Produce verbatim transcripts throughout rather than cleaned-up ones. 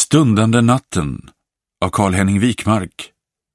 Stundande natten av Carl-Henning Wikmark.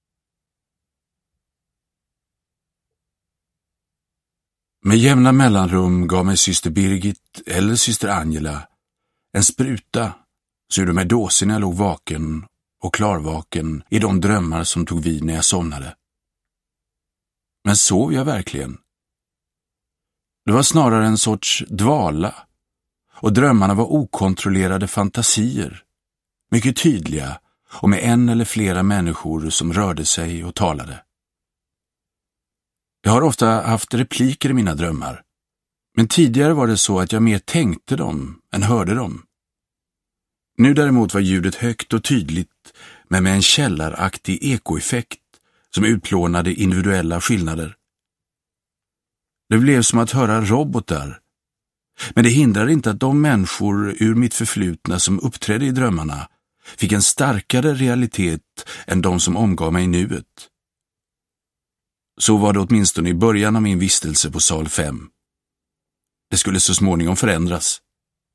Med jämna mellanrum gav mig syster Birgit eller syster Angela en spruta så gjorde mig dåsig när jag låg vaken och klarvaken i de drömmar som tog vid när jag somnade. Men sov jag verkligen? Det var snarare en sorts dvala, och drömmarna var okontrollerade fantasier, mycket tydliga och med en eller flera människor som rörde sig och talade. Jag har ofta haft repliker i mina drömmar, men tidigare var det så att jag mer tänkte dem än hörde dem. Nu däremot var ljudet högt och tydligt, men med en källaraktig ekoeffekt som utplånade individuella skillnader. Det blev som att höra robotar, men det hindrar inte att de människor ur mitt förflutna som uppträdde i drömmarna fick en starkare realitet än de som omgav mig i nuet. Så var det åtminstone i början av min vistelse på sal fem. Det skulle så småningom förändras.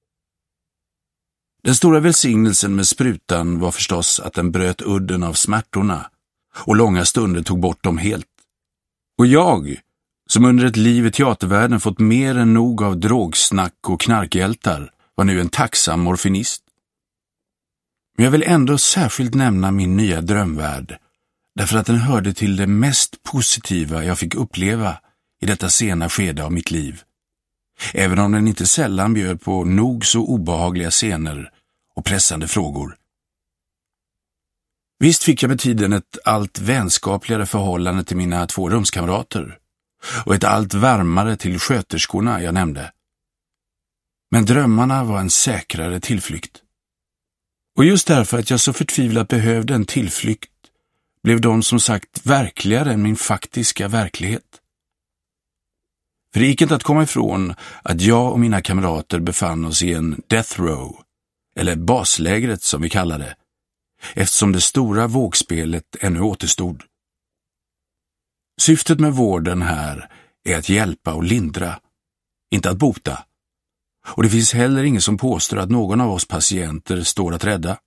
Den stora välsignelsen med sprutan var förstås att den bröt udden av smärtorna och långa stunder tog bort dem helt. Och jag, som under ett liv i teatervärlden fått mer än nog av drogsnack och knarkhjältar, var nu en tacksam morfinist. Men jag vill ändå särskilt nämna min nya drömvärld, därför att den hörde till det mest positiva jag fick uppleva i detta sena skede av mitt liv. Även om den inte sällan bjöd på nog så obehagliga scener och pressande frågor. Visst fick jag med tiden ett allt vänskapligare förhållande till mina två rumskamrater och ett allt varmare till sköterskorna jag nämnde. Men drömmarna var en säkrare tillflykt. Och just därför att jag så förtvivlat behövde en tillflykt blev de som sagt verkligare än min faktiska verklighet. För det gick inte att komma ifrån att jag och mina kamrater befann oss i en death row, eller baslägret som vi kallar det, eftersom det stora vågspelet ännu återstod. Syftet med vården här är att hjälpa och lindra, inte att bota. Och det finns heller ingen som påstår att någon av oss patienter står att rädda.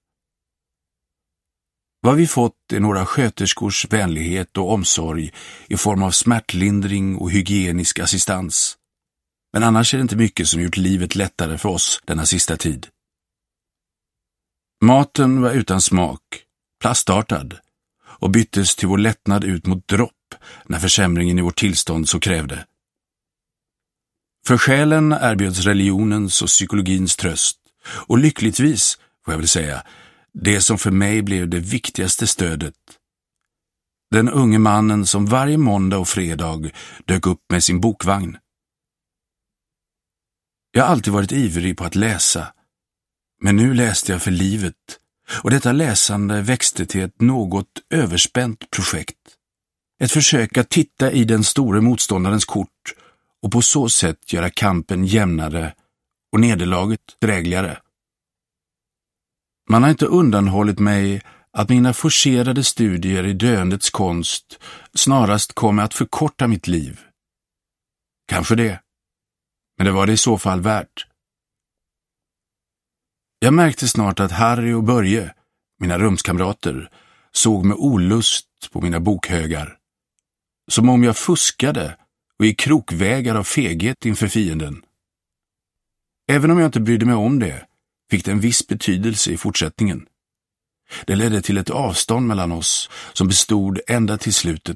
Vad vi fått är några sköterskors vänlighet och omsorg i form av smärtlindring och hygienisk assistans. Men annars är det inte mycket som gjort livet lättare för oss denna sista tid. Maten var utan smak, plastartad, och byttes till vår lättnad ut mot dropp när försämringen i vårt tillstånd så krävde. För själen erbjöds religionens och psykologins tröst, och lyckligtvis, får jag väl säga, det som för mig blev det viktigaste stödet. Den unge mannen som varje måndag och fredag dök upp med sin bokvagn. Jag har alltid varit ivrig på att läsa, men nu läste jag för livet, och detta läsande växte till ett något överspänt projekt. Ett försök att titta i den store motståndarens kort och på så sätt göra kampen jämnare och nederlaget drägligare. Man har inte undanhållit mig att mina forcerade studier i döendets konst snarast kommer att förkorta mitt liv. Kanske det, men det var det i så fall värt. Jag märkte snart att Harry och Börje, mina rumskamrater, såg med olust på mina bokhögar. Som om jag fuskade och i krokvägar av feghet inför fienden. Även om jag inte brydde mig om det, fick det en viss betydelse i fortsättningen. Det ledde till ett avstånd mellan oss som bestod ända till slutet.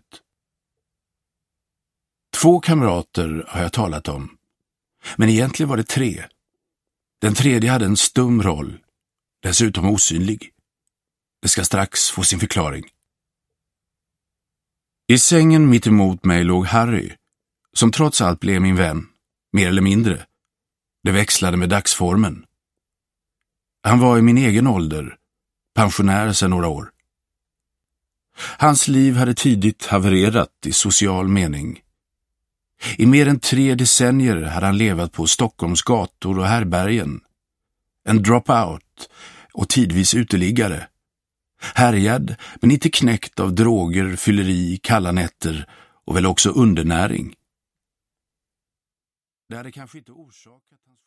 Två kamrater har jag talat om, men egentligen var det tre. Den tredje hade en stum roll, dessutom osynlig. Det ska strax få sin förklaring. I sängen mitt emot mig låg Harry, som trots allt blev min vän, mer eller mindre. Det växlade med dagsformen. Han var i min egen ålder, pensionär sedan några år. Hans liv hade tidigt havererat i social mening. I mer än tre decennier hade han levat på Stockholms gator och härbergen. En dropout och tidvis uteliggare. Härjad men inte knäckt av droger, fylleri, kalla nätter och väl också undernäring. Det hade kanske inte orsakat hans